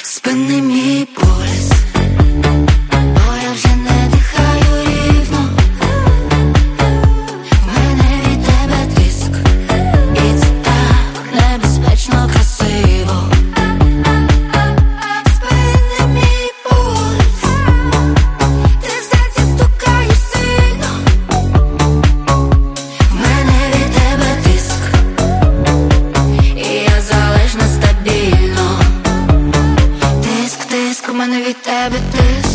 Спини мій пульс, бо я вже не дихаю рівно. В мене від тебе тиск, і це так небезпечно красиво. Спини мій пульс, ти в серці стукаєш сильно. В мене від тебе тиск, і я залежна стабільно. Тиск, тиск, у мене від тебе тиск.